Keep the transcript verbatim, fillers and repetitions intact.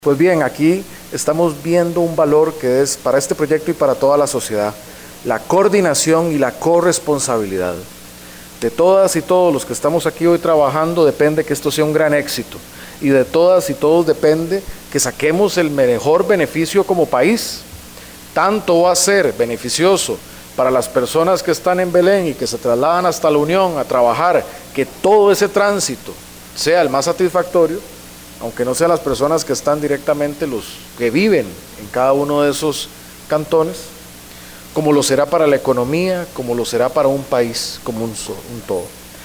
Pues bien, aquí estamos viendo un valor que es para este proyecto y para toda la sociedad, la coordinación y la corresponsabilidad. De todas y todos los que estamos aquí hoy trabajando depende que esto sea un gran éxito, y de todas y todos depende que saquemos el mejor beneficio como país. Tanto va a ser beneficioso para las personas que están en Belén y que se trasladan hasta la Unión a trabajar, que todo ese tránsito sea el más satisfactorio, aunque no sean las personas que están directamente, los que viven en cada uno de esos cantones, como lo será para la economía, como lo será para un país como un, un todo.